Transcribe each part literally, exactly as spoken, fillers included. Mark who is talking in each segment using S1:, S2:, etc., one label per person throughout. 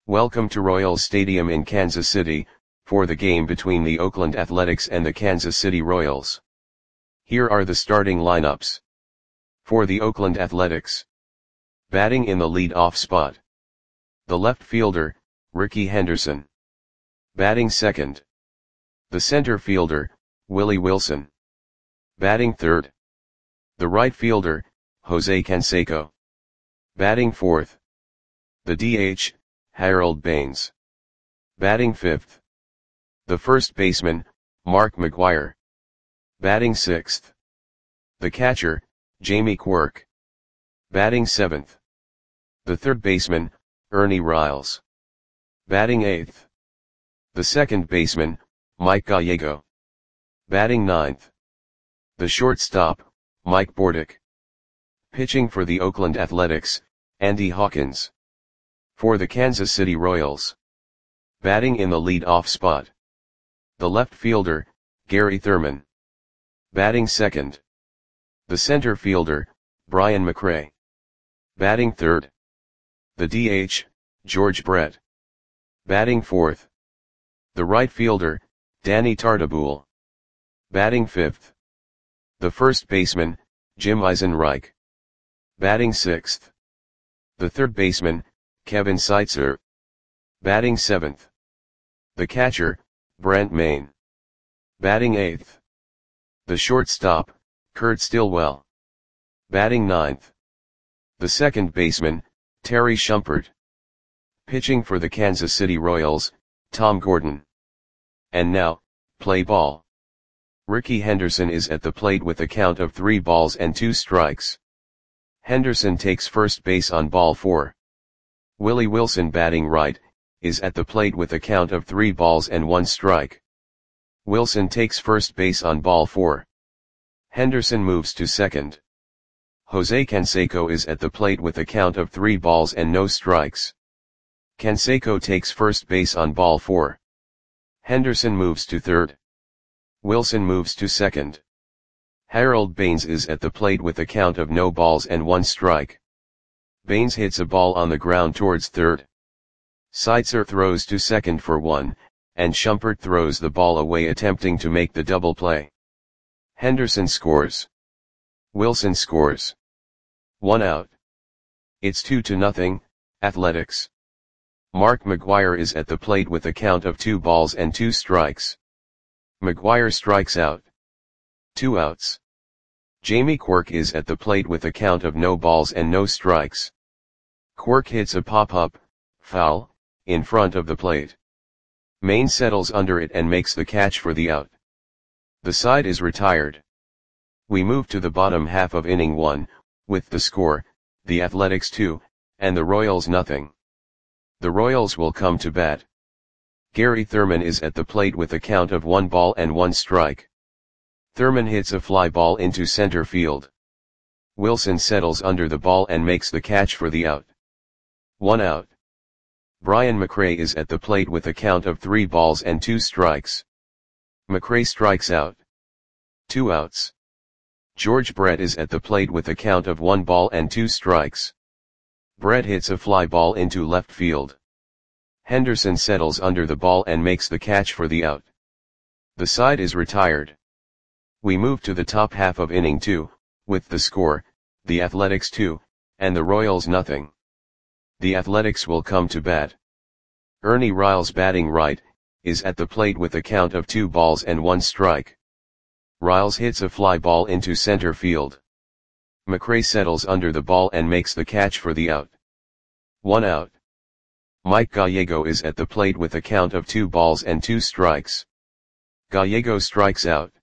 S1: Welcome to Royals Stadium in Kansas City, for the game between the Oakland Athletics and the Kansas City Royals. Here are the starting lineups. For the Oakland Athletics. Batting in the lead-off spot. The left fielder, Rickey Henderson. Batting second. The center fielder, Willie Wilson. Batting third. The right fielder, Jose Canseco. Batting fourth. The D H, Harold Baines. Batting fifth. The first baseman, Mark McGwire. Batting sixth. The catcher, Jamie Quirk. Batting seventh. The third baseman, Ernie Riles. Batting eighth. The second baseman, Mike Gallego. Batting ninth. The shortstop, Mike Bordick. Pitching for the Oakland Athletics, Andy Hawkins. For the Kansas City Royals. Batting in the lead-off spot. The left fielder, Gary Thurman. Batting second. The center fielder, Brian McRae. Batting third. The D H, George Brett. Batting fourth. The right fielder, Danny Tartabull. Batting fifth. The first baseman, Jim Eisenreich. Batting sixth. The third baseman, Kevin Seitzer. Batting seventh. The catcher, Brent Main. Batting eighth. The shortstop, Kurt Stillwell. Batting ninth. The second baseman, Terry Shumpert. Pitching for the Kansas City Royals, Tom Gordon. And now, play ball. Rickey Henderson is at the plate with a count of three balls and two strikes. Henderson takes first base on ball four. Willie Wilson, batting right, is at the plate with a count of three balls and one strike. Wilson takes first base on ball four. Henderson moves to second. Jose Canseco is at the plate with a count of three balls and no strikes. Canseco takes first base on ball four. Henderson moves to third. Wilson moves to second. Harold Baines is at the plate with a count of no balls and one strike. Baines hits a ball on the ground towards third. Seitzer throws to second for one, and Shumpert throws the ball away attempting to make the double play. Henderson scores. Wilson scores. One out. It's two to nothing, Athletics. Mark McGwire is at the plate with a count of two balls and two strikes. McGwire strikes out. Two outs. Jamie Quirk is at the plate with a count of no balls and no strikes. Quirk hits a pop-up, foul, in front of the plate. Main settles under it and makes the catch for the out. The side is retired. We move to the bottom half of inning one, with the score, the Athletics two, and the Royals nothing. The Royals will come to bat. Gary Thurman is at the plate with a count of one ball and one strike. Thurman hits a fly ball into center field. Wilson settles under the ball and makes the catch for the out. One out. Brian McRae is at the plate with a count of three balls and two strikes. McRae strikes out. Two outs. George Brett is at the plate with a count of one ball and two strikes. Brett hits a fly ball into left field. Henderson settles under the ball and makes the catch for the out. The side is retired. We move to the top half of inning two, with the score, the Athletics two, and the Royals nothing. The Athletics will come to bat. Ernie Riles, batting right, is at the plate with a count of two balls and one strike. Riles hits a fly ball into center field. McRae settles under the ball and makes the catch for the out. One out. Mike Gallego is at the plate with a count of two balls and two strikes. Gallego strikes out.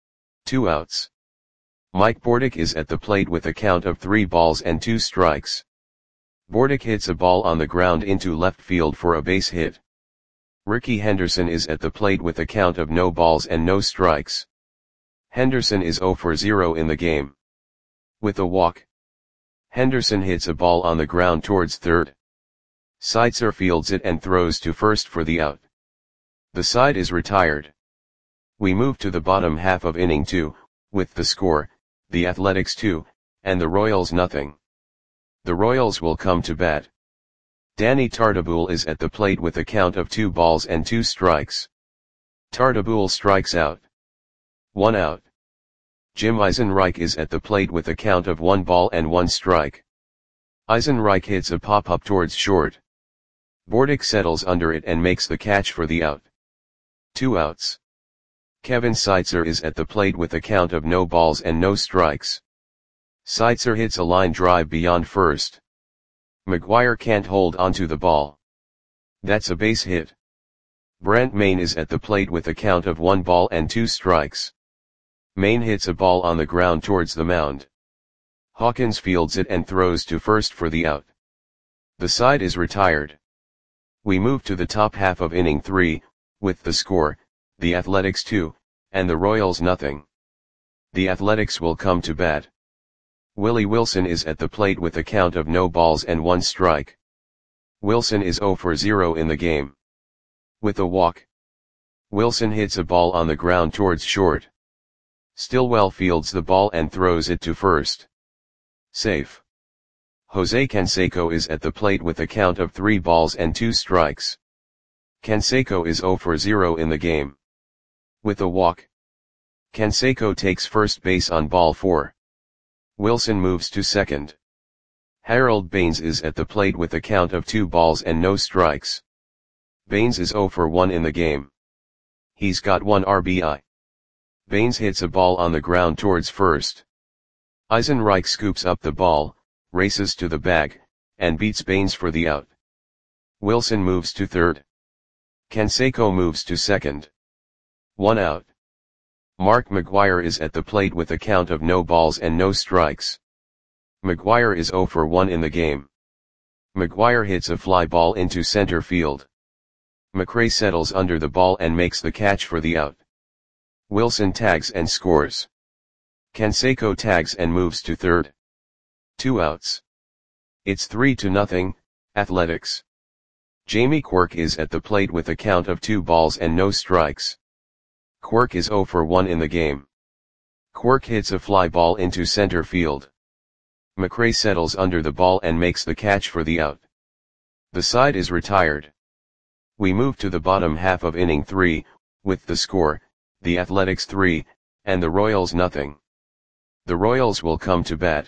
S1: Two outs. Mike Bordick is at the plate with a count of three balls and two strikes. Bordick hits a ball on the ground into left field for a base hit. Rickey Henderson is at the plate with a count of no balls and no strikes. Henderson is zero for zero in the game. With a walk. Henderson hits a ball on the ground towards third. Seitzer fields it and throws to first for the out. The side is retired. We move to the bottom half of inning two, with the score, the Athletics two, and the Royals nothing. The Royals will come to bat. Danny Tartabull is at the plate with a count of two balls and two strikes. Tartabull strikes out. One out. Jim Eisenreich is at the plate with a count of one ball and one strike. Eisenreich hits a pop-up towards short. Bordick settles under it and makes the catch for the out. Two outs. Kevin Seitzer is at the plate with a count of no balls and no strikes. Seitzer hits a line drive beyond first. McGuire can't hold onto the ball. That's a base hit. Brent Mayne is at the plate with a count of one ball and two strikes. Mayne hits a ball on the ground towards the mound. Hawkins fields it and throws to first for the out. The side is retired. We move to the top half of inning three, with the score, the Athletics two, and the Royals nothing. The Athletics will come to bat. Willie Wilson is at the plate with a count of no balls and one strike. Wilson is oh for oh in the game. With a walk. Wilson hits a ball on the ground towards short. Stillwell fields the ball and throws it to first. Safe. Jose Canseco is at the plate with a count of three balls and two strikes. Canseco is oh for oh in the game. With a walk. Canseco takes first base on ball four. Wilson moves to second. Harold Baines is at the plate with a count of two balls and no strikes. Baines is oh for one in the game. He's got one R B I. Baines hits a ball on the ground towards first. Eisenreich scoops up the ball, races to the bag, and beats Baines for the out. Wilson moves to third. Canseco moves to second. One out. Mark McGuire is at the plate with a count of no balls and no strikes. McGuire is oh for one in the game. McGuire hits a fly ball into center field. McRae settles under the ball and makes the catch for the out. Wilson tags and scores. Canseco tags and moves to third. Two outs. It's three to nothing, Athletics. Jamie Quirk is at the plate with a count of two balls and no strikes. Quirk is oh for one in the game. Quirk hits a fly ball into center field. McRae settles under the ball and makes the catch for the out. The side is retired. We move to the bottom half of inning three, with the score, the Athletics three, and the Royals nothing. The Royals will come to bat.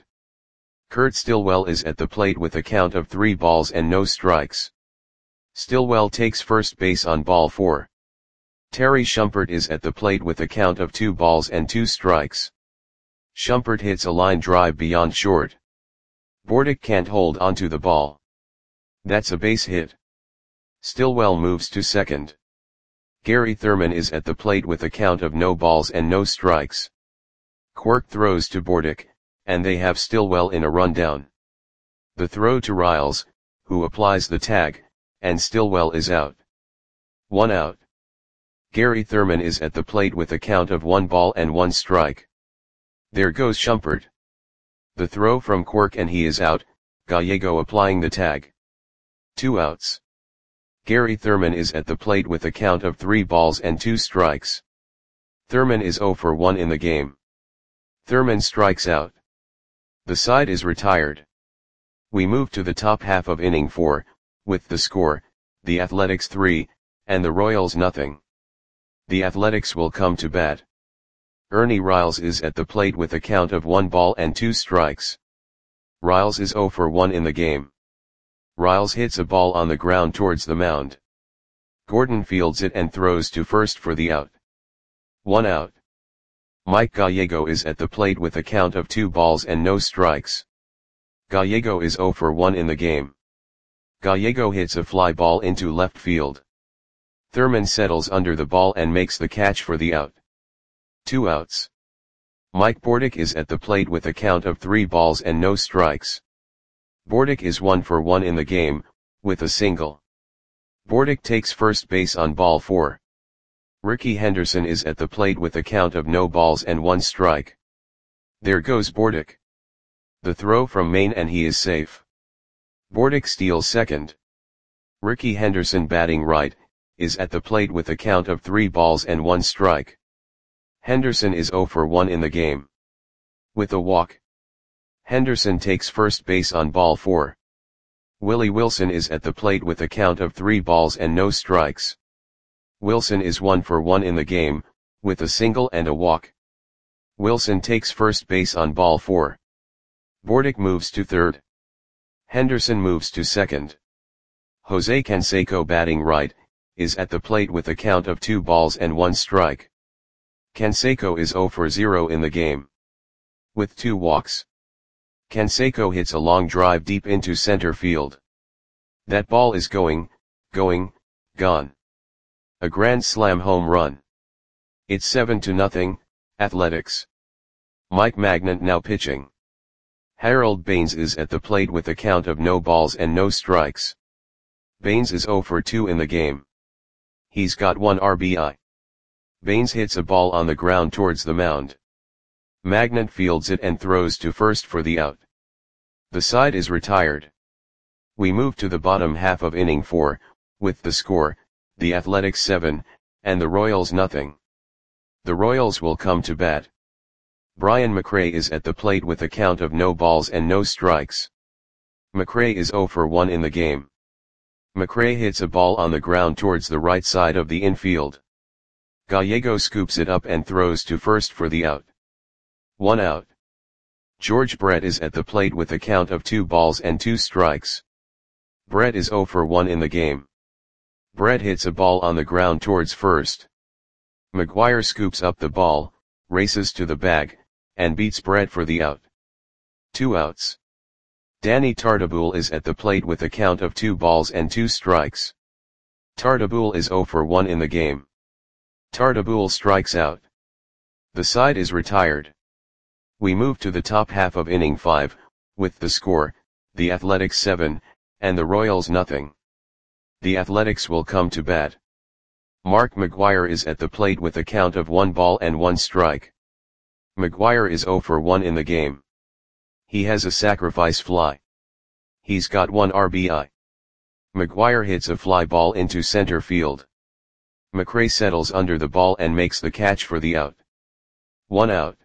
S1: Kurt Stillwell is at the plate with a count of three balls and no strikes. Stillwell takes first base on ball four. Terry Shumpert is at the plate with a count of two balls and two strikes. Shumpert hits a line drive beyond short. Bordick can't hold onto the ball. That's a base hit. Stillwell moves to second. Gary Thurman is at the plate with a count of no balls and no strikes. Quirk throws to Bordick, and they have Stillwell in a rundown. The throw to Riles, who applies the tag, and Stillwell is out. One out. Gary Thurman is at the plate with a count of one ball and one strike. There goes Shumpert. The throw from Quirk and he is out, Gallego applying the tag. Two outs. Gary Thurman is at the plate with a count of three balls and two strikes. Thurman is oh for one in the game. Thurman strikes out. The side is retired. We move to the top half of inning four, with the score, the Athletics three, and the Royals nothing. The Athletics will come to bat. Ernie Riles is at the plate with a count of one ball and two strikes. Riles is oh for one in the game. Riles hits a ball on the ground towards the mound. Gordon fields it and throws to first for the out. One out. Mike Gallego is at the plate with a count of two balls and no strikes. Gallego is oh for one in the game. Gallego hits a fly ball into left field. Thurman settles under the ball and makes the catch for the out. Two outs. Mike Bordick is at the plate with a count of three balls and no strikes. Bordick is one for one in the game, with a single. Bordick takes first base on ball four. Ricky Henderson is at the plate with a count of no balls and one strike. There goes Bordick. The throw from Mayne and he is safe. Bordick steals second. Ricky Henderson batting right, is at the plate with a count of three balls and one strike. Henderson is oh for one in the game. With a walk. Henderson takes first base on ball four. Willie Wilson is at the plate with a count of three balls and no strikes. Wilson is one for one in the game, with a single and a walk. Wilson takes first base on ball four. Bordick moves to third. Henderson moves to second. Jose Canseco, batting right, is at the plate with a count of two balls and one strike. Canseco is zero for zero in the game, with two walks. Canseco hits a long drive deep into center field. That ball is going, going, gone. A grand slam home run. It's seven to nothing, Athletics. Mike Magnant now pitching. Harold Baines is at the plate with a count of no balls and no strikes. Baines is zero for two in the game. He's got one R B I. Baines hits a ball on the ground towards the mound. Magnant fields it and throws to first for the out. The side is retired. We move to the bottom half of inning four, with the score, the Athletics seven, and the Royals nothing. The Royals will come to bat. Brian McRae is at the plate with a count of no balls and no strikes. McRae is zero for one in the game. McRae hits a ball on the ground towards the right side of the infield. Gallego scoops it up and throws to first for the out. One out. George Brett is at the plate with a count of two balls and two strikes. Brett is zero for one in the game. Brett hits a ball on the ground towards first. McGuire scoops up the ball, races to the bag, and beats Brett for the out. Two outs. Danny Tartabull is at the plate with a count of two balls and two strikes. Tartabull is zero for one in the game. Tartabull strikes out. The side is retired. We move to the top half of inning five, with the score, the Athletics seven, and the Royals nothing. The Athletics will come to bat. Mark McGuire is at the plate with a count of one ball and one strike. McGuire is zero for one in the game. He has a sacrifice fly. He's got one R B I. McGuire hits a fly ball into center field. McRae settles under the ball and makes the catch for the out. One out.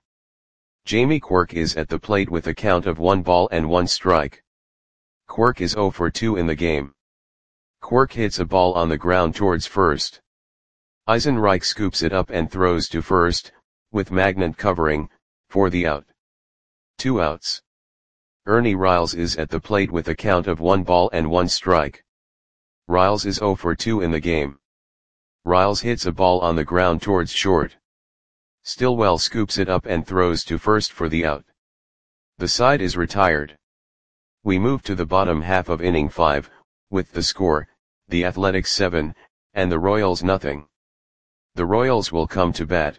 S1: Jamie Quirk is at the plate with a count of one ball and one strike. Quirk is zero for two in the game. Quirk hits a ball on the ground towards first. Eisenreich scoops it up and throws to first, with Magnant covering, for the out. Two outs. Ernie Riles is at the plate with a count of one ball and one strike. Riles is zero for two in the game. Riles hits a ball on the ground towards short. Stillwell scoops it up and throws to first for the out. The side is retired. We move to the bottom half of inning five, with the score, the Athletics seven, and the Royals nothing. The Royals will come to bat.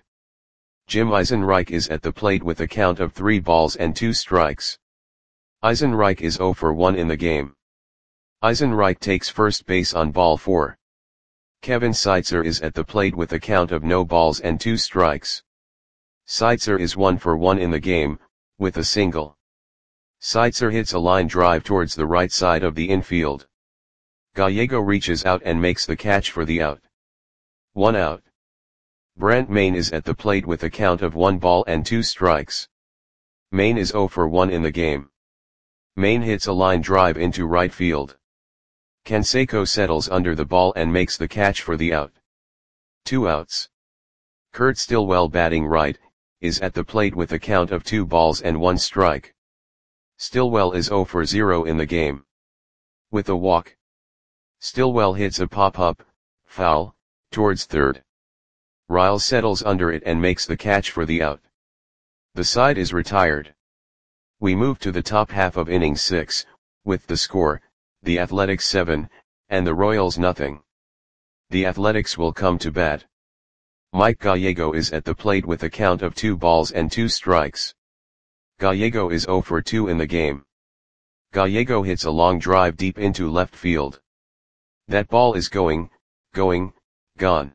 S1: Jim Eisenreich is at the plate with a count of three balls and two strikes. Eisenreich is zero for one in the game. Eisenreich takes first base on ball four. Kevin Seitzer is at the plate with a count of no balls and two strikes. Seitzer is one for one in the game, with a single. Seitzer hits a line drive towards the right side of the infield. Gallego reaches out and makes the catch for the out. One out. Brent Maine is at the plate with a count of one ball and two strikes. Maine is zero for one in the game. Maine hits a line drive into right field. Canseco settles under the ball and makes the catch for the out. Two outs. Kurt Stillwell, batting right, is at the plate with a count of two balls and one strike. Stillwell is zero for zero in the game, with a walk. Stillwell hits a pop-up, foul, towards third. Riles settles under it and makes the catch for the out. The side is retired. We move to the top half of inning six, with the score, the Athletics seven, and the Royals nothing. The Athletics will come to bat. Mike Gallego is at the plate with a count of two balls and two strikes. Gallego is zero for two in the game. Gallego hits a long drive deep into left field. That ball is going, going, gone.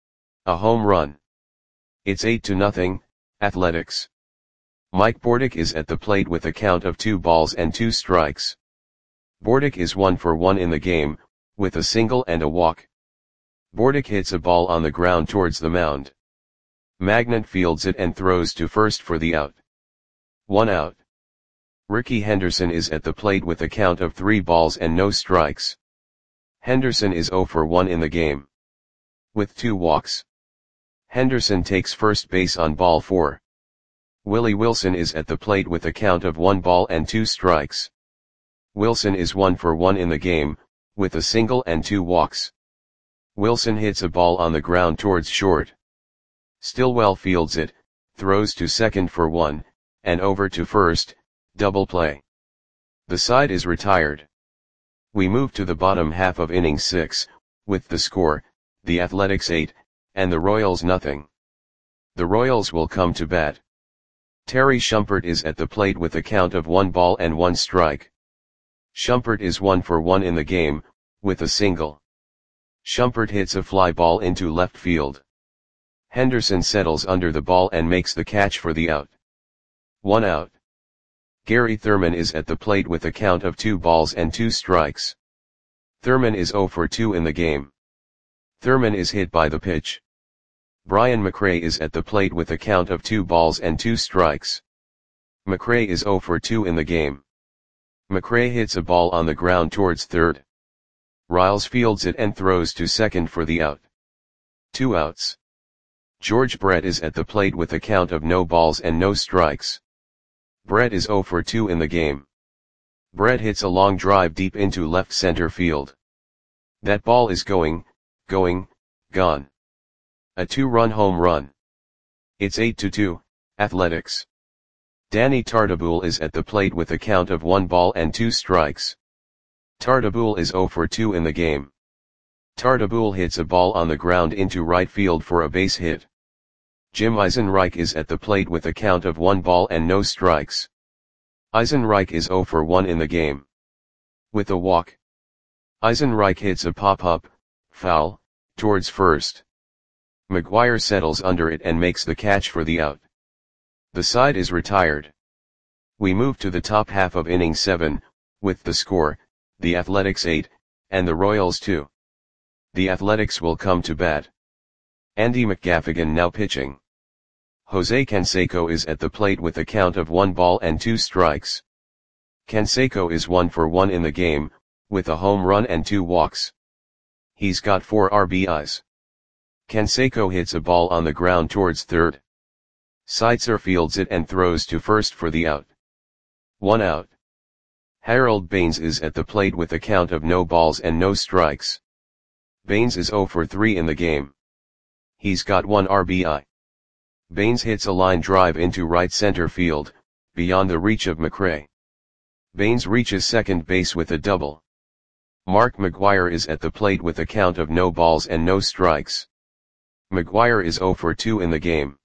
S1: A home run. It's eight to nothing, Athletics. Mike Bordick is at the plate with a count of two balls and two strikes. Bordick is one for one in the game, with a single and a walk. Bordick hits a ball on the ground towards the mound. Magnant fields it and throws to first for the out. One out. Ricky Henderson is at the plate with a count of three balls and no strikes. Henderson is zero for one in the game, with two walks. Henderson takes first base on ball four. Willie Wilson is at the plate with a count of one ball and two strikes. Wilson is one for one in the game, with a single and two walks. Wilson hits a ball on the ground towards short. Stillwell fields it, throws to second for one, and over to first, double play. The side is retired. We move to the bottom half of inning six, with the score, the Athletics eight, and the Royals nothing. The Royals will come to bat. Terry Shumpert is at the plate with a count of one ball and one strike. Shumpert is one for one in the game, with a single. Shumpert hits a fly ball into left field. Henderson settles under the ball and makes the catch for the out. One out. Gary Thurman is at the plate with a count of two balls and two strikes. Thurman is zero for two in the game. Thurman is hit by the pitch. Brian McRae is at the plate with a count of two balls and two strikes. McRae is zero for two in the game. McRae hits a ball on the ground towards third. Riles fields it and throws to second for the out. Two outs. George Brett is at the plate with a count of no balls and no strikes. Brett is zero for two in the game. Brett hits a long drive deep into left center field. That ball is going, going, gone. A two-run home run. It's eight to two, Athletics. Danny Tartabull is at the plate with a count of one ball and two strikes. Tartabull is zero for two in the game. Tartabull hits a ball on the ground into right field for a base hit. Jim Eisenreich is at the plate with a count of one ball and no strikes. Eisenreich is zero for one in the game, with a walk. Eisenreich hits a pop-up, foul, towards first. McGuire settles under it and makes the catch for the out. The side is retired. We move to the top half of inning seven, with the score, the Athletics eight, and the Royals two. The Athletics will come to bat. Andy McGaffigan now pitching. Jose Canseco is at the plate with a count of one ball and two strikes. Canseco is one for one in the game, with a home run and two walks. He's got four R B Is. Canseco hits a ball on the ground towards third. Seitzer fields it and throws to first for the out. One out. Harold Baines is at the plate with a count of no balls and no strikes. Baines is zero for three in the game. He's got one R B I. Baines hits a line drive into right center field, beyond the reach of McRae. Baines reaches second base with a double. Mark McGuire is at the plate with a count of no balls and no strikes. McGuire is zero for two in the game.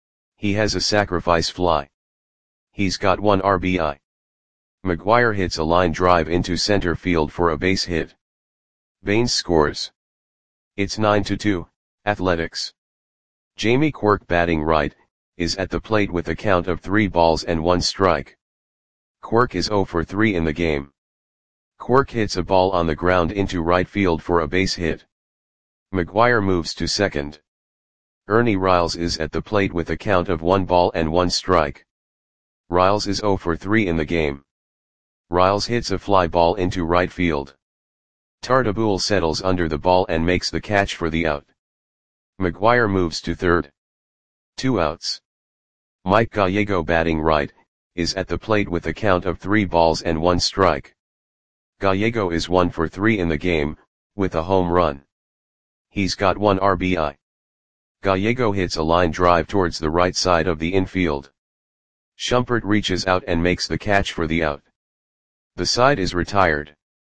S1: He has a sacrifice fly. He's got one R B I. McGuire hits a line drive into center field for a base hit. Baines scores. It's nine to two, Athletics. Jamie Quirk, batting right, is at the plate with a count of three balls and one strike. Quirk is zero for three in the game. Quirk hits a ball on the ground into right field for a base hit. McGuire moves to second. Ernie Riles is at the plate with a count of one ball and one strike. Riles is zero for three in the game. Riles hits a fly ball into right field. Tartabull settles under the ball and makes the catch for the out. McGuire moves to third. Two outs. Mike Gallego, batting right, is at the plate with a count of three balls and one strike. Gallego is one for three in the game, with a home run. He's got one R B I. Gallego hits a line drive towards the right side of the infield. Shumpert reaches out and makes the catch for the out. The side is retired.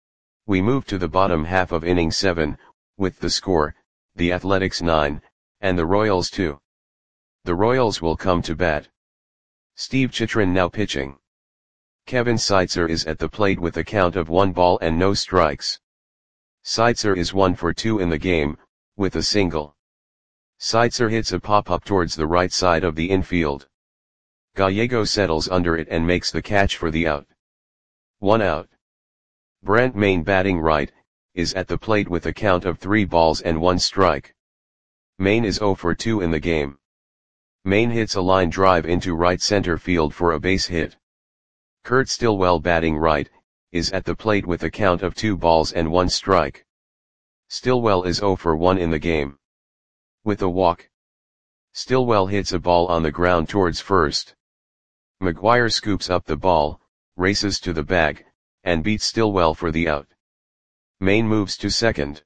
S1: We move to the bottom half of inning seven, with the score, the Athletics nine, and the Royals two. The Royals will come to bat. Steve Chitrin now pitching. Kevin Seitzer is at the plate with a count of one ball and no strikes. Seitzer is one for two in the game, with a single. Seitzer hits a pop-up towards the right side of the infield. Gallego settles under it and makes the catch for the out. One out. Brent Main, batting right, is at the plate with a count of three balls and one strike. Main is zero for two in the game. Main hits a line drive into right center field for a base hit. Kurt Stillwell batting right, is at the plate with a count of two balls and one strike. Stillwell is oh for one in the game. With a walk. Stillwell hits a ball on the ground towards first. McGuire scoops up the ball, races to the bag, and beats Stillwell for the out. Maine moves to second.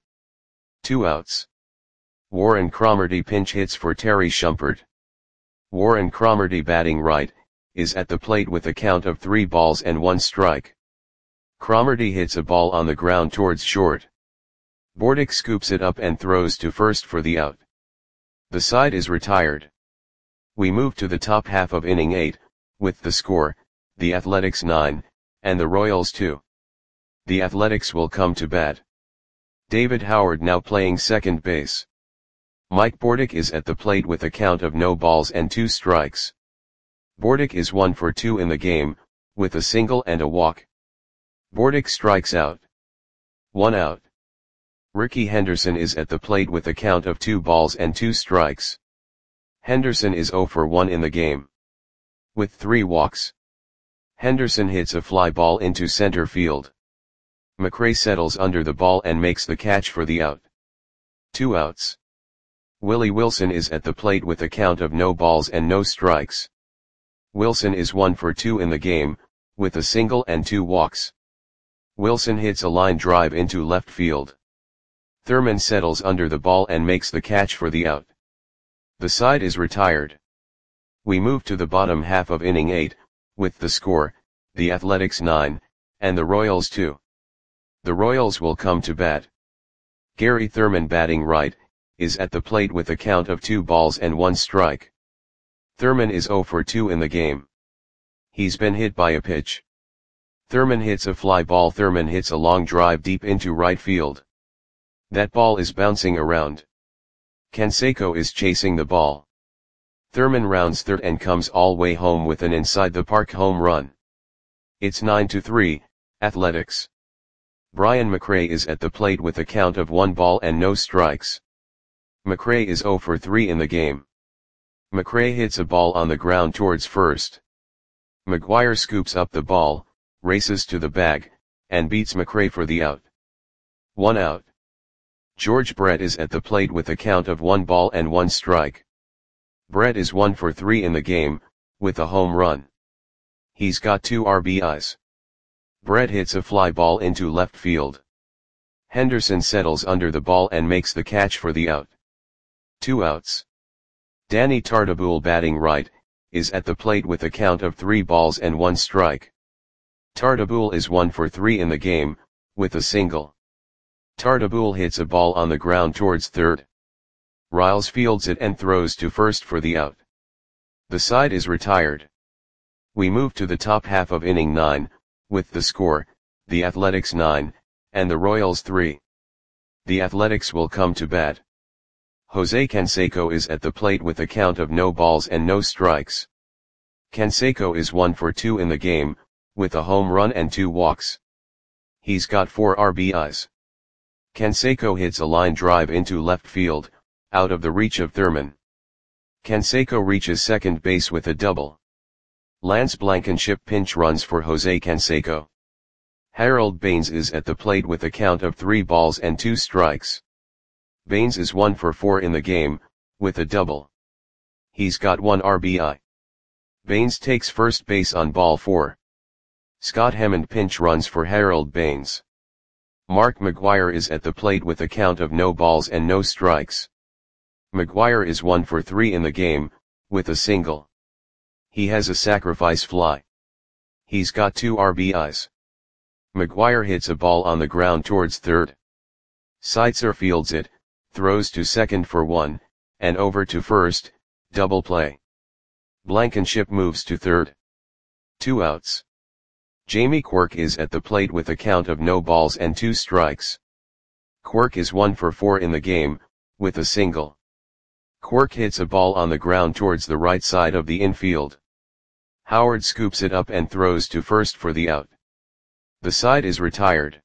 S1: Two outs. Warren Cromartie pinch hits for Terry Shumpert. Warren Cromartie batting right, is at the plate with a count of three balls and one strike. Cromartie hits a ball on the ground towards short. Bordick scoops it up and throws to first for the out. The side is retired. We move to the top half of inning eight, with the score, the Athletics nine, and the Royals two. The Athletics will come to bat. David Howard now playing second base. Mike Bordick is at the plate with a count of no balls and two strikes. Bordick is one for two in the game, with a single and a walk. Bordick strikes out. One out. Ricky Henderson is at the plate with a count of two balls and two strikes. Henderson is oh for one in the game. With three walks. Henderson hits a fly ball into center field. McRae settles under the ball and makes the catch for the out. Two outs. Willie Wilson is at the plate with a count of no balls and no strikes. Wilson is one for two in the game, with a single and two walks. Wilson hits a line drive into left field. Thurman settles under the ball and makes the catch for the out. The side is retired. We move to the bottom half of inning eight, with the score, the Athletics nine, and the Royals two. The Royals will come to bat. Gary Thurman batting right, is at the plate with a count of two balls and one strike. Thurman is oh for two in the game. He's been hit by a pitch. Thurman hits a fly ball. Thurman hits a long drive deep into right field. That ball is bouncing around. Canseco is chasing the ball. Thurman rounds third and comes all way home with an inside the park home run. It's nine to three, Athletics. Brian McRae is at the plate with a count of one ball and no strikes. McRae is oh for three in the game. McRae hits a ball on the ground towards first. McGuire scoops up the ball, races to the bag, and beats McRae for the out. One out. George Brett is at the plate with a count of one ball and one strike. Brett is one for three in the game, with a home run. He's got two R B Is. Brett hits a fly ball into left field. Henderson settles under the ball and makes the catch for the out. Two outs. Danny Tartabull batting right, is at the plate with a count of three balls and one strike. Tartabull is one for three in the game, with a single. Tartabull hits a ball on the ground towards third. Riles fields it and throws to first for the out. The side is retired. We move to the top half of inning nine, with the score, the Athletics nine, and the Royals three. The Athletics will come to bat. Jose Canseco is at the plate with a count of no balls and no strikes. Canseco is one for two in the game, with a home run and two walks. He's got four R B Is. Canseco hits a line drive into left field, out of the reach of Thurman. Canseco reaches second base with a double. Lance Blankenship pinch runs for Jose Canseco. Harold Baines is at the plate with a count of three balls and two strikes. Baines is one for four in the game, with a double. He's got one R B I. Baines takes first base on ball four. Scott Hammond pinch runs for Harold Baines. Mark McGuire is at the plate with a count of no balls and no strikes. McGuire is one for three in the game, with a single. He has a sacrifice fly. He's got two R B Is. McGuire hits a ball on the ground towards third. Seitzer fields it, throws to second for one, and over to first, double play. Blankenship moves to third. Two outs. Jamie Quirk is at the plate with a count of no balls and two strikes. Quirk is one for four in the game, with a single. Quirk hits a ball on the ground towards the right side of the infield. Howard scoops it up and throws to first for the out. The side is retired.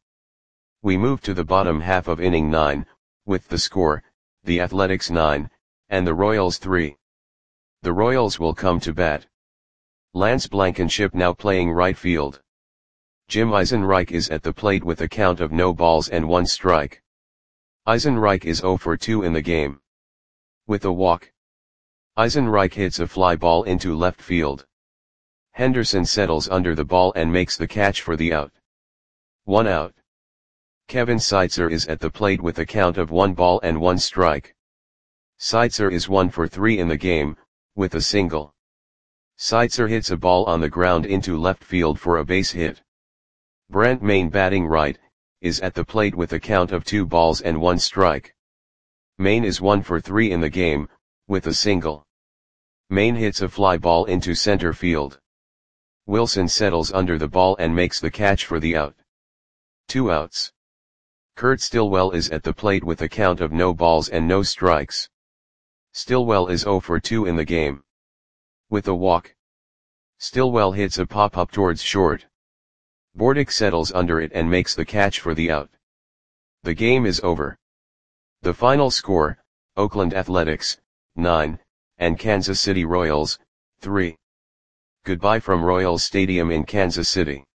S1: We move to the bottom half of inning nine, with the score, the Athletics nine, and the Royals three. The Royals will come to bat. Lance Blankenship now playing right field. Jim Eisenreich is at the plate with a count of no balls and one strike. Eisenreich is zero for two in the game. With a walk, Eisenreich hits a fly ball into left field. Henderson settles under the ball and makes the catch for the out. One out. Kevin Seitzer is at the plate with a count of one ball and one strike. Seitzer is one for three in the game, with a single. Seitzer hits a ball on the ground into left field for a base hit. Brent Mayne, batting right, is at the plate with a count of two balls and one strike. Mayne is one for three in the game, with a single. Mayne hits a fly ball into center field. Wilson settles under the ball and makes the catch for the out. Two outs. Kurt Stillwell is at the plate with a count of no balls and no strikes. Stillwell is zero for two in the game. With a walk, Stillwell hits a pop-up towards short. Bordick settles under it and makes the catch for the out. The game is over. The final score, Oakland Athletics, nine, and Kansas City Royals, three. Goodbye from Royals Stadium in Kansas City.